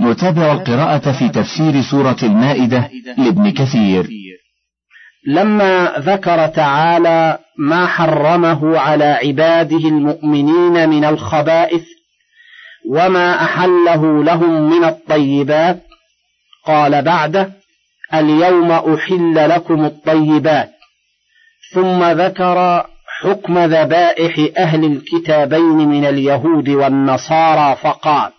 نتابع القراءة في تفسير سورة المائدة لابن كثير. لما ذكر تعالى ما حرمه على عباده المؤمنين من الخبائث وما أحله لهم من الطيبات، قال بعده: اليوم أحل لكم الطيبات. ثم ذكر حكم ذبائح أهل الكتابين من اليهود والنصارى فقال: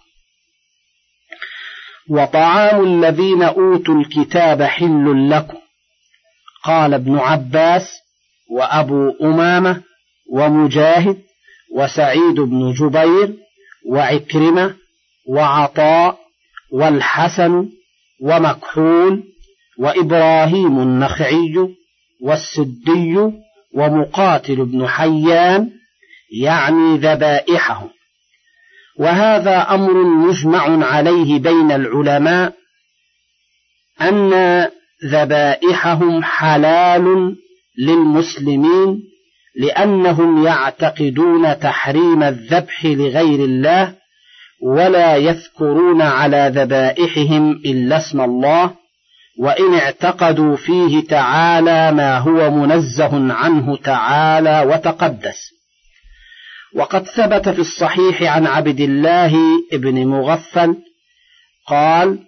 وطعام الذين أوتوا الكتاب حل لكم. قال ابن عباس وأبو أمامة ومجاهد وسعيد بن جبير وعكرمة وعطاء والحسن ومكحول وإبراهيم النخعي والسدي ومقاتل بن حيان، يعني ذبائحهم. وهذا أمر مجمع عليه بين العلماء أن ذبائحهم حلال للمسلمين، لأنهم يعتقدون تحريم الذبح لغير الله ولا يذكرون على ذبائحهم إلا اسم الله، وإن اعتقدوا فيه تعالى ما هو منزه عنه تعالى وتقدس. وقد ثبت في الصحيح عن عبد الله بن مغفل قال: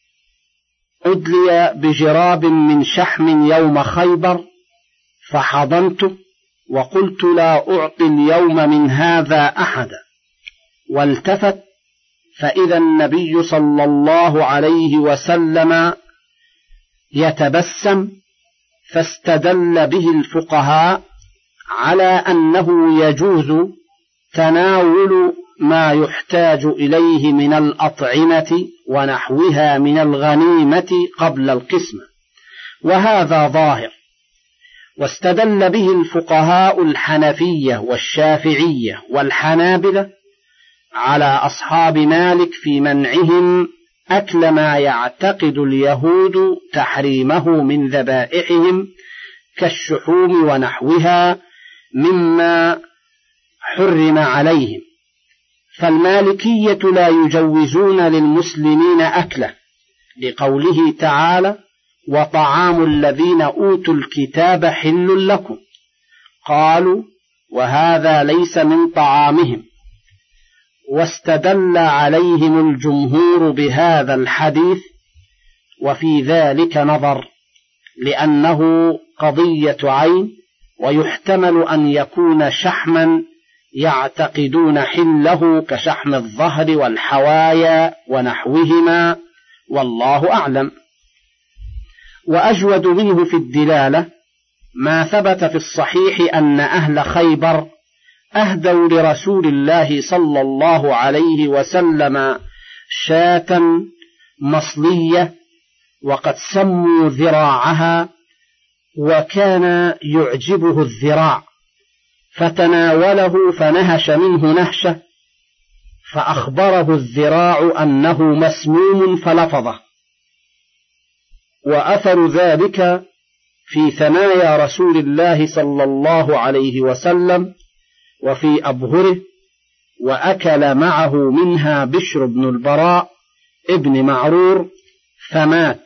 أدلي بجراب من شحم يوم خيبر فحضنته وقلت لا أعطي اليوم من هذا أحدا، والتفت فإذا النبي صلى الله عليه وسلم يتبسم، فاستدل به الفقهاء على أنه يجوز تناول ما يحتاج إليه من الأطعمة ونحوها من الغنيمة قبل القسمة، وهذا ظاهر. واستدل به الفقهاء الحنفية والشافعية والحنابلة على أصحاب مالك في منعهم أكل ما يعتقد اليهود تحريمه من ذبائحهم كالشحوم ونحوها مما حرم عليهم. فالمالكية لا يجوزون للمسلمين أكله، لقوله تعالى: وطعام الذين أوتوا الكتاب حل لكم. قالوا: وهذا ليس من طعامهم. واستدل عليهم الجمهور بهذا الحديث، وفي ذلك نظر، لأنه قضية عين، ويحتمل أن يكون شحما يعتقدون حله كشحم الظهر والحوايا ونحوهما، والله أعلم. وأجود منه في الدلالة ما ثبت في الصحيح أن أهل خيبر أهدوا لرسول الله صلى الله عليه وسلم شاة مصلية، وقد سموا ذراعها، وكان يعجبه الذراع، فتناوله فنهش منه نهشة، فأخبره الذراع أنه مسموم فلفظه. وأثر ذلك في ثنايا رسول الله صلى الله عليه وسلم وفي أبهره، وأكل معه منها بشر بن البراء ابن معرور فمات،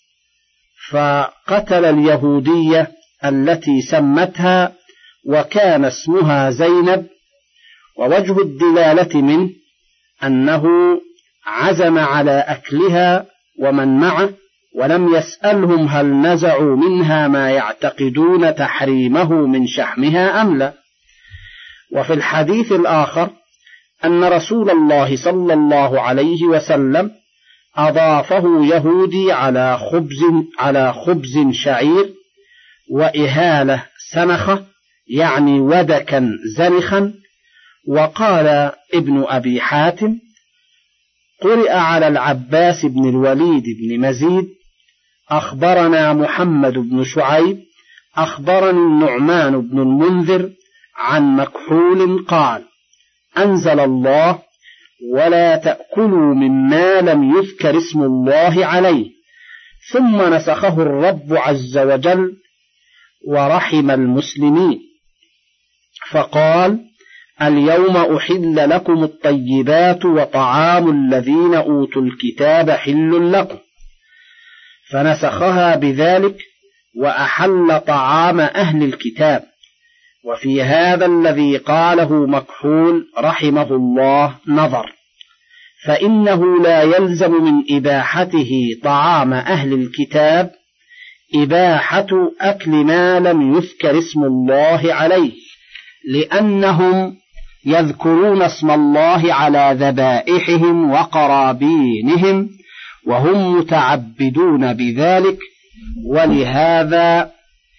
فقتل اليهودية التي سمتها، وكان اسمها زينب. ووجه الدلالة منه أنه عزم على أكلها ومن معه، ولم يسألهم هل نزعوا منها ما يعتقدون تحريمه من شحمها أم لا. وفي الحديث الآخر أن رسول الله صلى الله عليه وسلم أضافه يهودي على خبز شعير وإهالة سنخة، يعني ودكا زنخا. وقال ابن أبي حاتم: قرئ على العباس بن الوليد بن مزيد: أخبرنا محمد بن شعيب أخبرني النعمان بن المنذر عن مكحول قال: أنزل الله: ولا تأكلوا مما لم يذكر اسم الله عليه. ثم نسخه الرب عز وجل ورحم المسلمين، فقال: اليوم أحل لكم الطيبات وطعام الذين أوتوا الكتاب حل لكم، فنسخها بذلك وأحل طعام أهل الكتاب. وفي هذا الذي قاله مكحول رحمه الله نظر، فإنه لا يلزم من إباحته طعام أهل الكتاب إباحة أكل ما لم يذكر اسم الله عليه، لأنهم يذكرون اسم الله على ذبائحهم وقرابينهم وهم متعبدون بذلك، ولهذا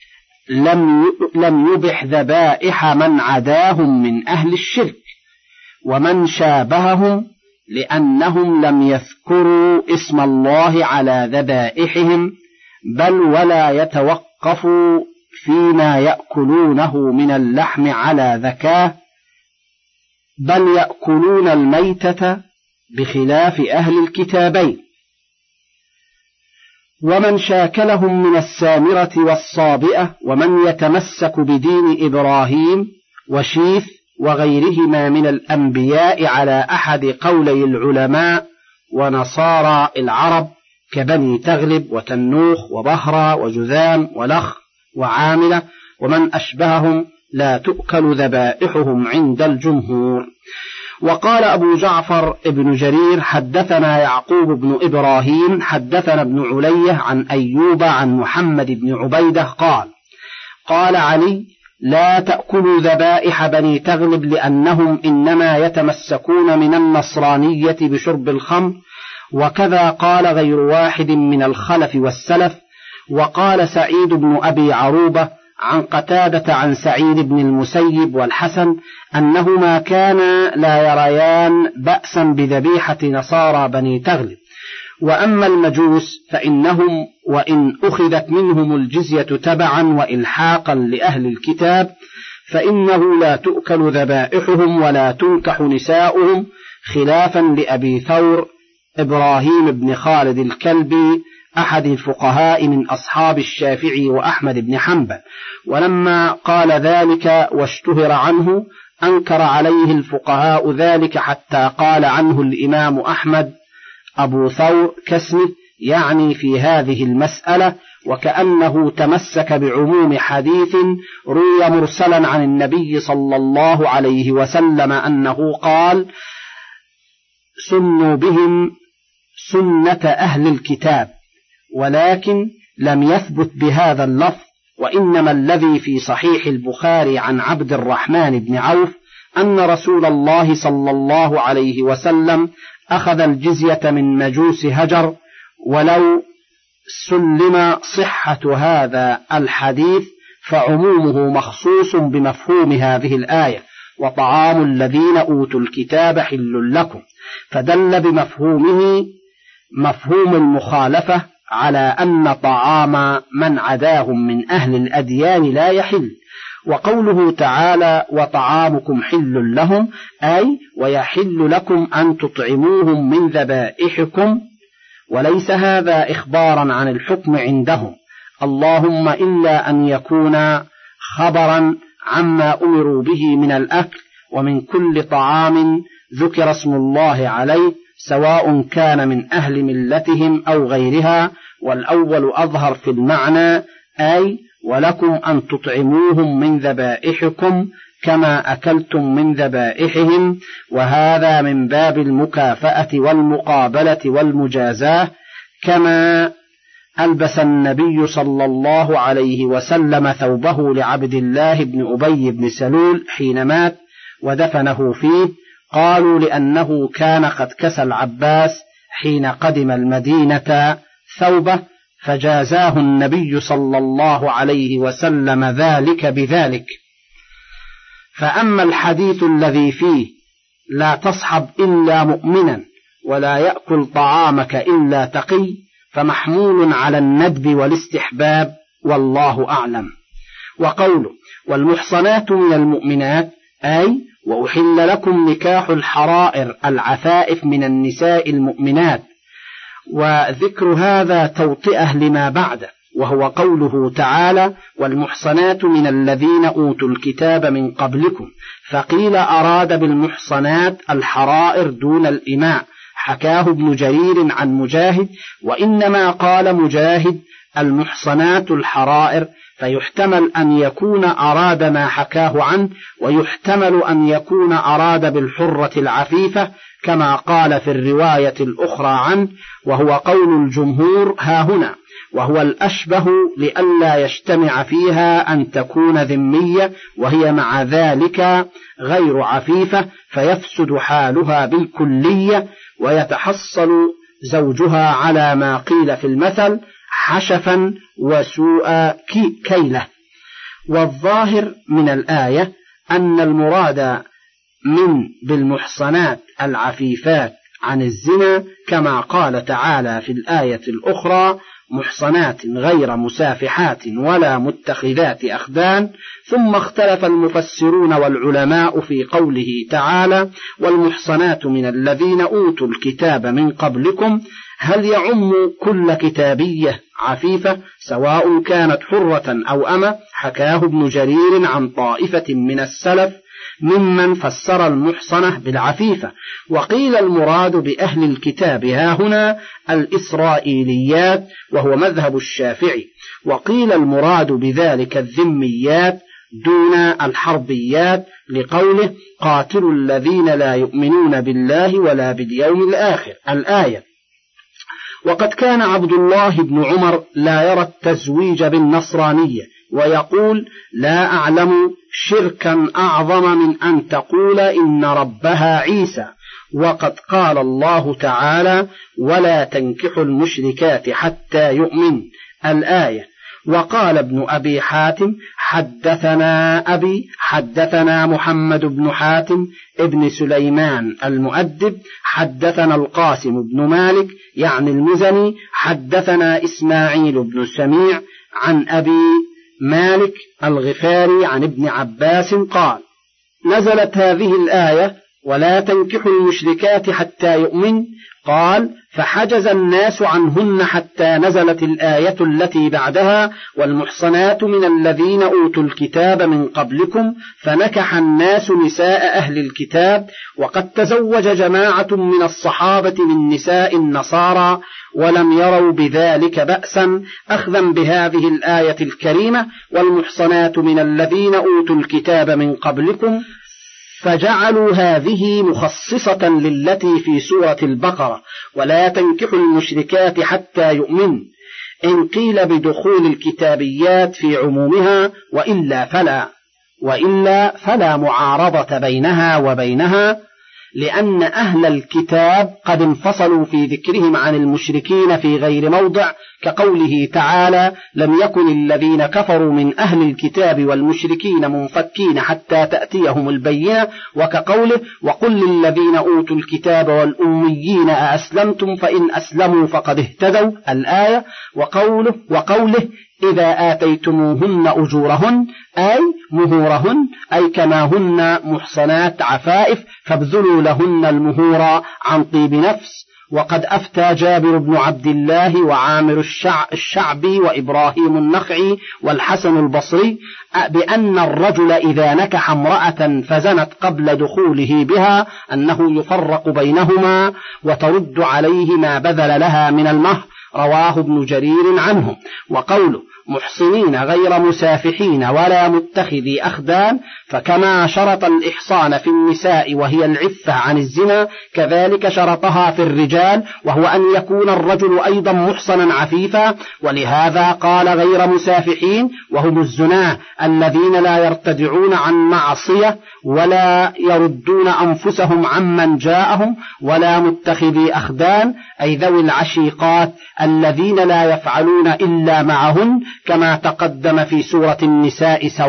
لم يبح ذبائح من عداهم من أهل الشرك ومن شابههم، لأنهم لم يذكروا اسم الله على ذبائحهم، بل ولا يتوقفوا فيما يأكلونه من اللحم على ذكاه، بل يأكلون الميتة بخلاف أهل الكتابين. ومن شاكلهم من السامرة والصابئة ومن يتمسك بدين إبراهيم وشيث وغيرهما من الأنبياء على أحد قولي العلماء ونصارى العرب كبني تغلب وتنوخ وبهرة وجذام ولخ وعاملة ومن أشبههم لا تؤكل ذبائحهم عند الجمهور. وقال أبو جعفر ابن جرير حدثنا يعقوب بن إبراهيم حدثنا ابن علية عن أيوب عن محمد بن عبيدة قال علي لا تأكلوا ذبائح بني تغلب لأنهم إنما يتمسكون من النصرانية بشرب الخمر، وكذا قال غير واحد من الخلف والسلف. وقال سعيد بن أبي عروبة عن قتادة عن سعيد بن المسيب والحسن أنهما كانا لا يريان بأسا بذبيحة نصارى بني تغلب. وأما المجوس فإنهم وإن أخذت منهم الجزية تبعا وإلحاقا لأهل الكتاب فإنه لا تؤكل ذبائحهم ولا تنكح نساؤهم، خلافا لأبي ثور إبراهيم بن خالد الكلبي أحد الفقهاء من أصحاب الشافعي وأحمد بن حنبل. ولما قال ذلك واشتهر عنه أنكر عليه الفقهاء ذلك حتى قال عنه الإمام أحمد أبو ثور كاسمه، يعني في هذه المسألة، وكأنه تمسك بعموم حديث روي مرسلا عن النبي صلى الله عليه وسلم أنه قال سنوا بهم سنة أهل الكتاب، ولكن لم يثبت بهذا اللفظ. وإنما الذي في صحيح البخاري عن عبد الرحمن بن عوف أن رسول الله صلى الله عليه وسلم أخذ الجزية من مجوس هجر، ولو سلم صحة هذا الحديث فعمومه مخصوص بمفهوم هذه الآية وطعام الذين أوتوا الكتاب حل لكم، فدل بمفهومه مفهوم المخالفة على أن طعام من عداهم من أهل الأديان لا يحل. وقوله تعالى وطعامكم حل لهم أي ويحل لكم أن تطعموهم من ذبائحكم، وليس هذا إخبارا عن الحكم عندهم، اللهم إلا أن يكون خبرا عما أمروا به من الأكل ومن كل طعام ذكر اسم الله عليه، سواء كان من أهل ملتهم أو غيرها، والأول أظهر في المعنى أي ولكم أن تطعموهم من ذبائحكم كما أكلتم من ذبائحهم، وهذا من باب المكافأة والمقابلة والمجازاة، كما ألبس النبي صلى الله عليه وسلم ثوبه لعبد الله بن أبي بن سلول حين مات ودفنه فيه، قالوا لأنه كان قد كسى العباس حين قدم المدينة ثوبه، فجازاه النبي صلى الله عليه وسلم ذلك بذلك. فأما الحديث الذي فيه لا تصحب إلا مؤمنا ولا يأكل طعامك إلا تقي فمحمول على الندب والاستحباب، والله أعلم. وقوله والمحصنات من المؤمنات أي وأحل لكم نكاح الحرائر العفائف من النساء المؤمنات، وذكر هذا توطئة لما بعده، وهو قوله تعالى: والمحصنات من الذين أوتوا الكتاب من قبلكم، فقيل أراد بالمحصنات الحرائر دون الإماء، حكاه ابن جرير عن مجاهد، وإنما قال مجاهد المحصنات الحرائر، فيحتمل أن يكون أراد ما حكاه عنه، ويحتمل أن يكون أراد بالحرة العفيفة كما قال في الرواية الأخرى عنه، وهو قول الجمهور هاهنا، وهو الأشبه لئلا يجتمع فيها أن تكون ذمية وهي مع ذلك غير عفيفة، فيفسد حالها بالكلية، ويتحصل زوجها على ما قيل في المثل حشفا وسوء كيله. والظاهر من الآية أن المراد من بالمحصنات العفيفات عن الزنا، كما قال تعالى في الآية الأخرى: محصنات غير مسافحات ولا متخذات أخدان. ثم اختلف المفسرون والعلماء في قوله تعالى: والمحصنات من الذين أوتوا الكتاب من قبلكم، هل يعم كل كتابية عفيفة سواء كانت حرة أو أمة؟ حكاه ابن جرير عن طائفة من السلف ممن فسر المحصنة بالعفيفة، وقيل المراد بأهل الكتاب هاهنا الإسرائيليات، وهو مذهب الشافعي، وقيل المراد بذلك الذميات دون الحربيات، لقوله: قاتلوا الذين لا يؤمنون بالله ولا باليوم الآخر، الآية. وقد كان عبد الله بن عمر لا يرى التزويج بالنصرانية، ويقول: لا أعلم شركا أعظم من أن تقول إن ربها عيسى، وقد قال الله تعالى: ولا تنكحوا المشركات حتى يؤمن، الآية. وقال ابن أبي حاتم: حدثنا أبي حدثنا محمد بن حاتم ابن سليمان المؤدب، حدثنا القاسم بن مالك يعني المزني، حدثنا إسماعيل بن سميع عن أبي مالك الغفاري عن ابن عباس قال: نزلت هذه الآية: ولا تنكحوا المشركات حتى يؤمن. قال: فحجز الناس عنهن حتى نزلت الآية التي بعدها: والمحصنات من الذين أوتوا الكتاب من قبلكم، فنكح الناس نساء أهل الكتاب. وقد تزوج جماعة من الصحابة من نساء النصارى ولم يروا بذلك بأسا، أخذا بهذه الآية الكريمة: والمحصنات من الذين أوتوا الكتاب من قبلكم، فجعلوا هذه مخصصة للتي في سورة البقرة: ولا تنكحوا المشركات حتى يؤمن، إن قيل بدخول الكتابيات في عمومها، وإلا فلا معارضة بينها وبينها، لأن أهل الكتاب قد انفصلوا في ذكرهم عن المشركين في غير موضع، كقوله تعالى: لم يكن الذين كفروا من أهل الكتاب والمشركين منفكين حتى تأتيهم البينة، وكقوله: وقل للذين أوتوا الكتاب والأميين أأسلمتم فإن أسلموا فقد اهتدوا، الآية. وقوله إذا آتيتموهن أجورهن أي مهورهن، أي كما هن محصنات عفائف فابذلوا لهن المهور عن طيب نفس. وقد أفتى جابر بن عبد الله وعامر الشعبي وإبراهيم النخعي والحسن البصري بأن الرجل إذا نكح امرأة فزنت قبل دخوله بها أنه يفرق بينهما وترد عليه ما بذل لها من المهر، رواه ابن جرير عنه. وقوله محصنين غير مسافحين ولا متخذي أخدان، فكما شرط الإحصان في النساء وهي العفة عن الزنا، كذلك شرطها في الرجال، وهو أن يكون الرجل أيضا محصنا عفيفا. ولهذا قال غير مسافحين، وهم الزناه الذين لا يرتدعون عن معصية ولا يردون أنفسهم عمن جاءهم، ولا متخذي أخدان أي ذوي العشيقات الذين لا يفعلون إلا معهن، كما تقدم في سورة النساء سواء.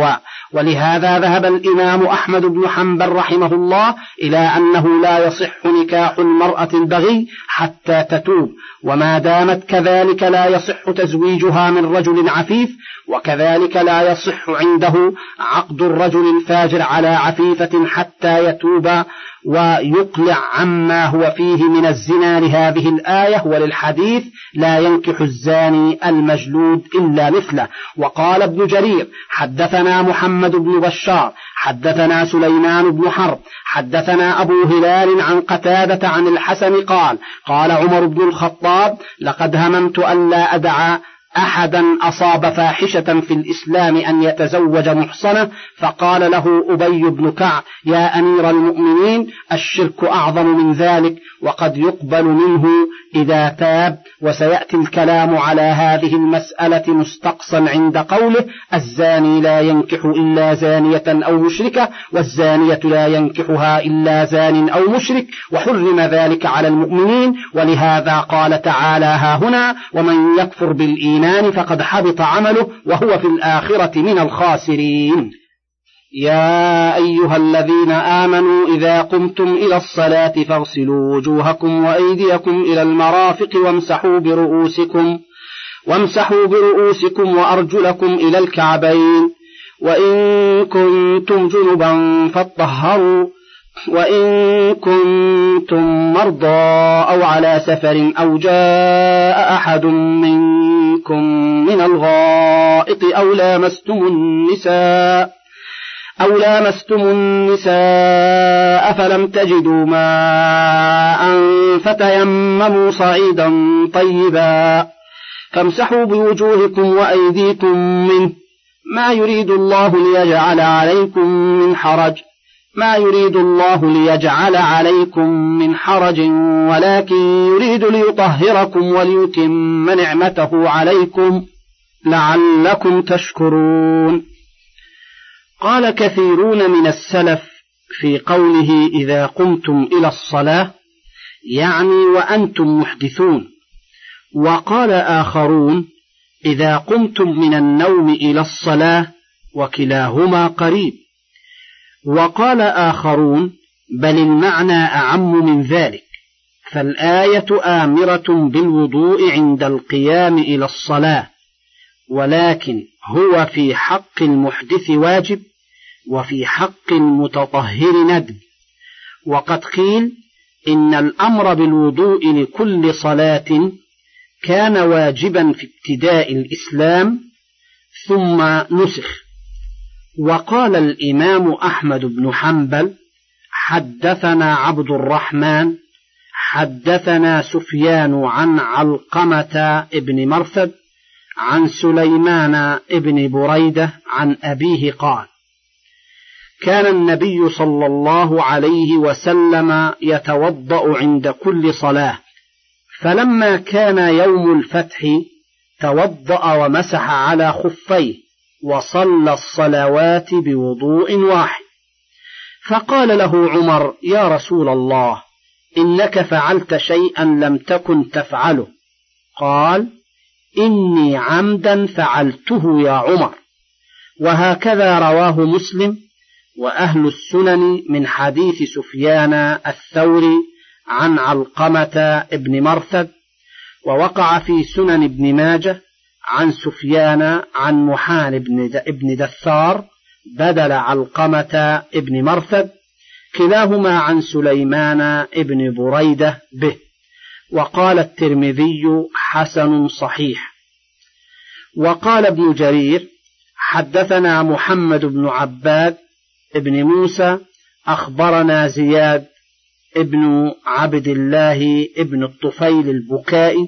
ولهذا ذهب الإمام أحمد بن حنبل رحمه الله إلى أنه لا يصح نكاح المرأة البغي حتى تتوب، وما دامت كذلك لا يصح تزويجها من رجل عفيف، وكذلك لا يصح عنده عقد الرجل الفاجر على عفيفة حتى يتوب ويقلع عما هو فيه من الزنا لهذه الآية وللحديث لا ينكح الزاني المجلود إلا مثله. وقال ابن جرير حدثنا محمد بن بشار حدثنا سليمان بن حرب حدثنا أبو هلال عن قتادة عن الحسن قال قال عمر بن الخطاب لقد هممت أن لا أدع أحدا أصاب فاحشة في الإسلام أن يتزوج محصنة، فقال له أبي بن كعب يا أمير المؤمنين الشرك أعظم من ذلك وقد يقبل منه إذا تاب. وسيأتي الكلام على هذه المسألة مستقصا عند قوله الزاني لا ينكح إلا زانية أو مشركة والزانية لا ينكحها إلا زان أو مشرك، وحرم ذلك على المؤمنين. ولهذا قال تعالى ها هنا ومن يكفر بالإيمان فقد حبط عمله وهو في الآخرة من الخاسرين. يا أيها الذين آمنوا إذا قمتم إلى الصلاة فاغسلوا وجوهكم وأيديكم إلى المرافق وامسحوا برؤوسكم وأرجلكم إلى الكعبين، وإن كنتم جنبا فاطهروا، وإن كنتم مرضى أو على سفر أو جاء أحد منكم من الغائط أو لامستم النساء فلم تجدوا ماء فتيمموا صعيدا طيبا فامسحوا بوجوهكم وأيديكم منه ما يريد الله ليجعل عليكم من حرج ولكن يريد ليطهركم وليتم نعمته عليكم لعلكم تشكرون. قال كثيرون من السلف في قوله إذا قمتم إلى الصلاة يعني وأنتم محدثون، وقال آخرون إذا قمتم من النوم إلى الصلاة، وكلاهما قريب. وقال آخرون بل المعنى أعم من ذلك، فالآية آمرة بالوضوء عند القيام إلى الصلاة، ولكن هو في حق المحدث واجب وفي حق المتطهر ندب. وقد قيل إن الأمر بالوضوء لكل صلاة كان واجبا في ابتداء الإسلام ثم نسخ. وقال الإمام أحمد بن حنبل حدثنا عبد الرحمن حدثنا سفيان عن علقمة ابن مرثد عن سليمان ابن بريدة عن أبيه قال كان النبي صلى الله عليه وسلم يتوضأ عند كل صلاة، فلما كان يوم الفتح توضأ ومسح على خفيه وصلى الصلوات بوضوء واحد. فقال له عمر يا رسول الله إنك فعلت شيئا لم تكن تفعله. قال إني عمدا فعلته يا عمر. وهكذا رواه مسلم وأهل السنن من حديث سفيان الثوري عن علقمة ابن مرثد، ووقع في سنن ابن ماجه عن سفيان عن محان ابن دثار بدل علقمة ابن مرثد، كلاهما عن سليمان ابن بريدة به. وقال الترمذي حسن صحيح. وقال ابن جرير حدثنا محمد بن عباد ابن موسى أخبرنا زياد ابن عبد الله ابن الطفيل البكائي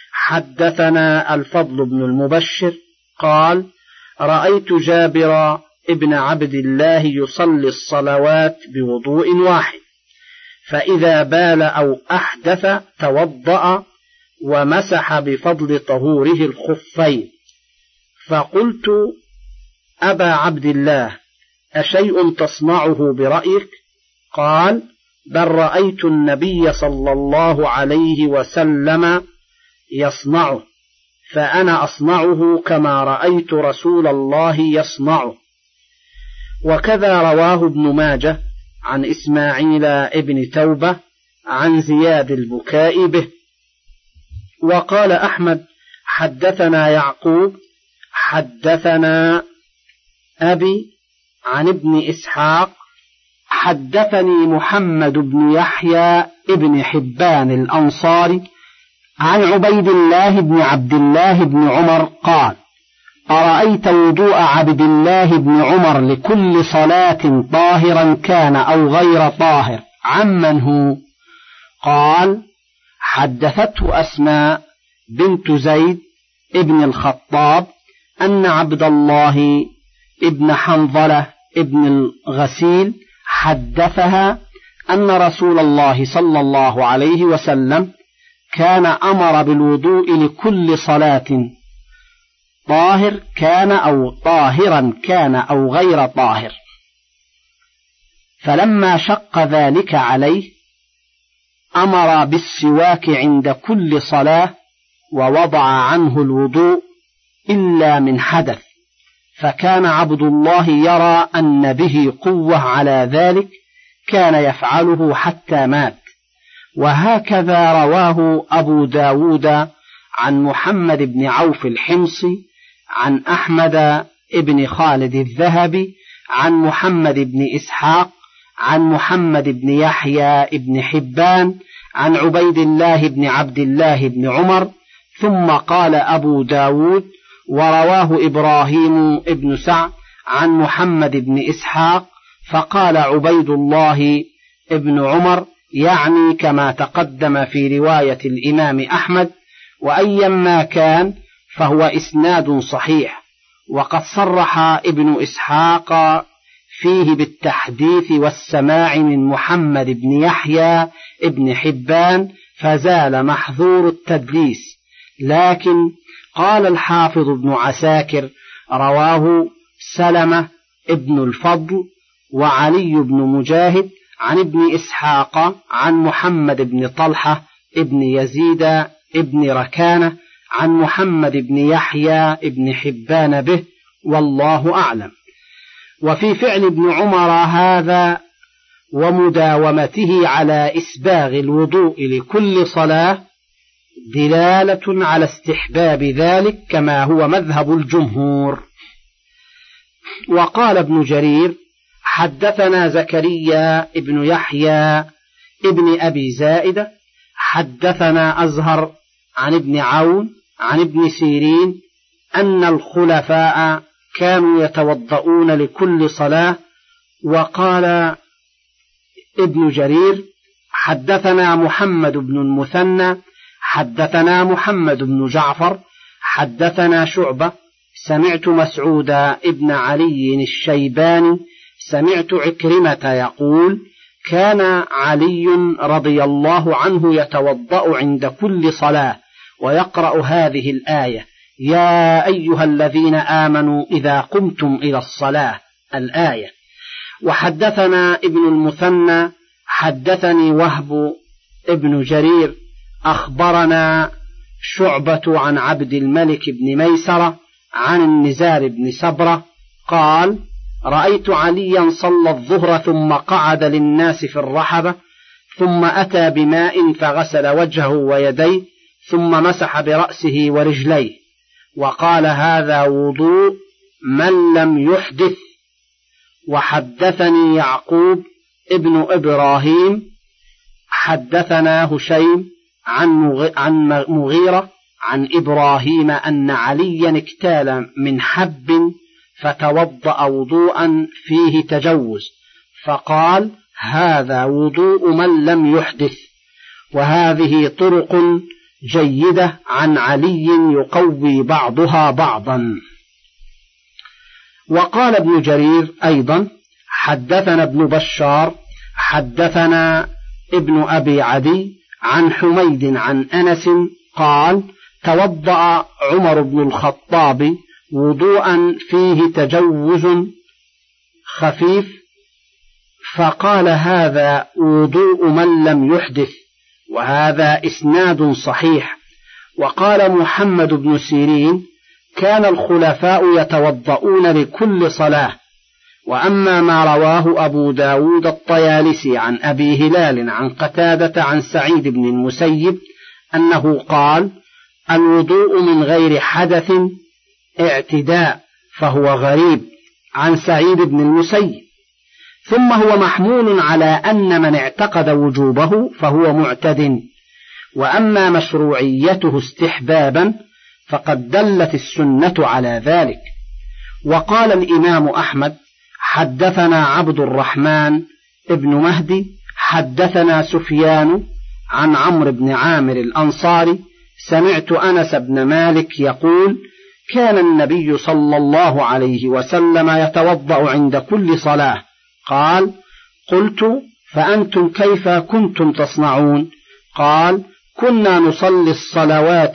حدثنا الفضل بن المبشر قال رأيت جابر ابن عبد الله يصلي الصلوات بوضوء واحد، فإذا بال أو أحدث توضأ ومسح بفضل طهوره الخفين. فقلت أبا عبد الله أشيء تصنعه برأيك؟ قال بل رأيت النبي صلى الله عليه وسلم يصنعه، فأنا أصنعه كما رأيت رسول الله يصنعه. وكذا رواه ابن ماجه عن إسماعيل ابن توبة عن زياد البكاء به. وقال أحمد حدثنا يعقوب حدثنا أبي عن ابن إسحاق حدثني محمد بن يحيى ابن حبان الأنصاري عن عبيد الله بن عبد الله بن عمر قال: أرأيت وضوء عبد الله بن عمر لكل صلاة طاهرا كان أو غير طاهر عمن هو؟ قال: حدثته أسماء بنت زيد ابن الخطاب أن عبد الله ابن حنظلة ابن الغسيل حدثها أن رسول الله صلى الله عليه وسلم كان أمر بالوضوء لكل صلاة طاهر كان أو طاهرا كان أو غير طاهر، فلما شق ذلك عليه أمر بالسواك عند كل صلاة ووضع عنه الوضوء إلا من حدث، فكان عبد الله يرى أن به قوة على ذلك كان يفعله حتى مات. وهكذا رواه أبو داود عن محمد بن عوف الحمصي عن أحمد بن خالد الذهبي عن محمد بن إسحاق عن محمد بن يحيى بن حبان عن عبيد الله بن عبد الله بن عمر. ثم قال أبو داود: ورواه إبراهيم بن سعد عن محمد بن إسحاق، فقال عبيد الله بن عمر، يعني كما تقدم في رواية الإمام أحمد. وأيما كان فهو إسناد صحيح، وقد صرح ابن إسحاق فيه بالتحديث والسماع من محمد بن يحيى بن حبان، فزال محظور التدليس. لكن قال الحافظ ابن عساكر: رواه سلمة ابن الفضل وعلي بن مجاهد عن ابن إسحاق عن محمد بن طلحة ابن يزيد ابن ركانة عن محمد بن يحيى ابن حبان به، والله أعلم. وفي فعل ابن عمر هذا ومداومته على إسباغ الوضوء لكل صلاة دلالة على استحباب ذلك كما هو مذهب الجمهور. وقال ابن جرير: حدثنا زكريا ابن يحيى ابن أبي زائدة حدثنا أزهر عن ابن عون عن ابن سيرين أن الخلفاء كانوا يتوضؤون لكل صلاة. وقال ابن جرير: حدثنا محمد بن المثنى حدثنا محمد بن جعفر حدثنا شعبة سمعت مسعود ابن علي الشيباني سمعت عكرمة يقول: كان علي رضي الله عنه يتوضأ عند كل صلاة ويقرأ هذه الآية: يا أيها الذين آمنوا إذا قمتم إلى الصلاة، الآية. وحدثنا ابن المثنى حدثني وهب ابن جرير أخبرنا شعبة عن عبد الملك بن ميسرة عن النزار بن سبرة قال: رأيت عليا صلى الظهر ثم قعد للناس في الرحبة، ثم أتى بماء فغسل وجهه ويديه ثم مسح برأسه ورجليه، وقال: هذا وضوء من لم يحدث. وحدثني يعقوب ابن إبراهيم حدثنا هشيم عن مغيرة عن إبراهيم أن عليا اكتال من حب فتوضأ وضوءا فيه تجوز، فقال: هذا وضوء من لم يحدث. وهذه طرق جيدة عن علي يقوي بعضها بعضا. وقال ابن جرير أيضا: حدثنا ابن بشار حدثنا ابن أبي عدي عن حميد عن أنس قال: توضأ عمر بن الخطاب وضوءا فيه تجوز خفيف، فقال: هذا وضوء من لم يحدث. وهذا إسناد صحيح. وقال محمد بن سيرين: كان الخلفاء يتوضؤون لكل صلاة، وأما ما رواه أبو داود الطيالسي عن أبي هلال عن قتادة عن سعيد بن المسيب أنه قال: الوضوء من غير حدث اعتداء، فهو غريب عن سعيد بن المسيب. ثم هو محمول على أن من اعتقد وجوبه فهو معتد. وأما مشروعيته استحبابا فقد دلت السنة على ذلك. وقال الإمام أحمد: حدثنا عبد الرحمن ابن مهدي حدثنا سفيان عن عمرو بن عامر الأنصاري سمعت أنس بن مالك يقول: كان النبي صلى الله عليه وسلم يتوضأ عند كل صلاة. قال: قلت: فأنتم كيف كنتم تصنعون؟ قال: كنا نصلي الصلوات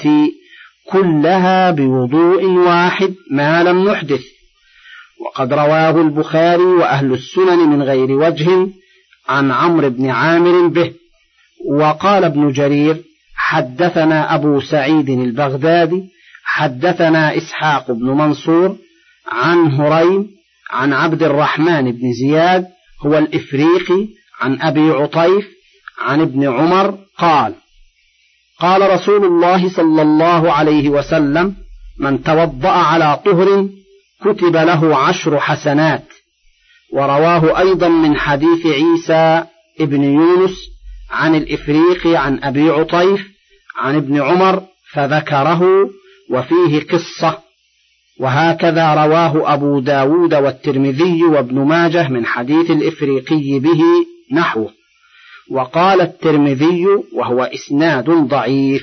كلها بوضوء واحد ما لم نحدث. وقد رواه البخاري وأهل السنن من غير وجه عن عمرو بن عامر به. وقال ابن جرير: حدثنا أبو سعيد البغدادي حدثنا إسحاق بن منصور عن هريم عن عبد الرحمن بن زياد هو الإفريقي عن أبي عطيف عن ابن عمر قال: قال رسول الله صلى الله عليه وسلم: من توضأ على طهر كتب له 10 حسنات. ورواه أيضا من حديث عيسى ابن يونس عن الإفريقي عن أبي عطيف عن ابن عمر فذكره وفيه قصة. وهكذا رواه أبو داود والترمذي وابن ماجه من حديث الإفريقي به نحوه. وقال الترمذي وهو إسناد ضعيف.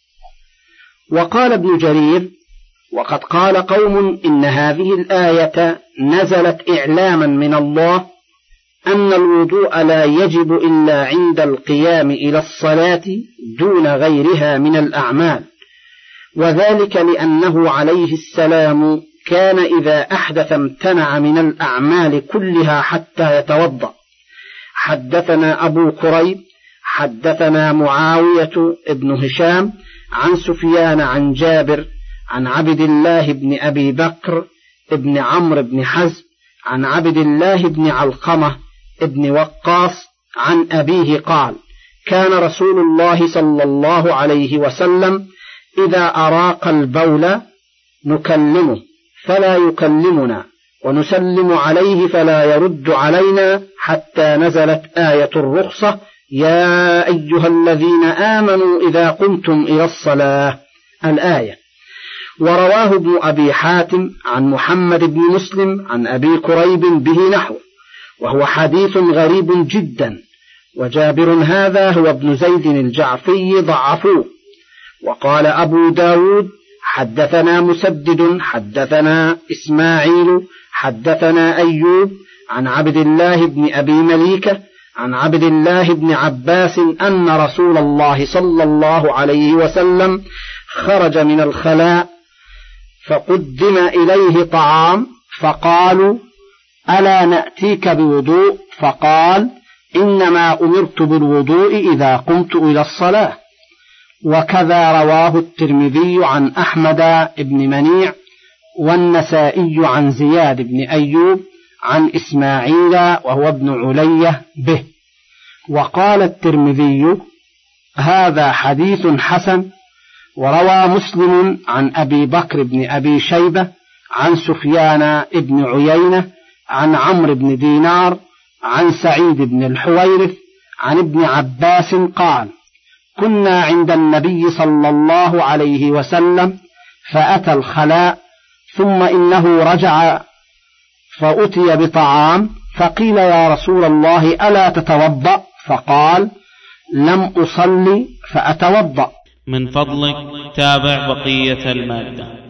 وقال ابن جرير: وقد قال قوم إن هذه الآية نزلت إعلاما من الله أن الوضوء لا يجب إلا عند القيام إلى الصلاة دون غيرها من الأعمال، وذلك لأنه عليه السلام كان إذا أحدث امتنع من الأعمال كلها حتى يتوضأ. حدثنا أبو كريب حدثنا معاوية ابن هشام عن سفيان عن جابر عن عبد الله بن أبي بكر ابن عمرو بن حزم عن عبد الله بن علقمة ابن وقاص عن أبيه قال: كان رسول الله صلى الله عليه وسلم إذا أراق البول نكلمه فلا يكلمنا، ونسلم عليه فلا يرد علينا، حتى نزلت آية الرخصة: يا أيها الذين آمنوا إذا قمتم إلى الصلاة، الآية. ورواه ابن أبي حاتم عن محمد بن مسلم عن أبي كريب به نحو، وهو حديث غريب جدا. وجابر هذا هو ابن زيد الجعفي ضعفوه. وقال أبو داود: حدثنا مسدد حدثنا إسماعيل حدثنا أيوب عن عبد الله بن أبي مليكة عن عبد الله بن عباس أن رسول الله صلى الله عليه وسلم خرج من الخلاء فقدم إليه طعام فقالوا: ألا نأتيك بوضوء؟ فقال: إنما أمرت بالوضوء إذا قمت إلى الصلاة. وكذا رواه الترمذي عن أحمد بن منيع والنسائي عن زياد بن أيوب عن إسماعيل وهو ابن علية به. وقال الترمذي: هذا حديث حسن. وروى مسلم عن أبي بكر بن أبي شيبة عن سفيان بن عيينة عن عمرو بن دينار عن سعيد بن الحويرث عن ابن عباس قال: كنا عند النبي صلى الله عليه وسلم فأتى الخلاء ثم إنه رجع فأتي بطعام فقيل: يا رسول الله ألا تتوضأ؟ فقال: لم أصلي فأتوضأ. من فضلك تابع بقية المادة.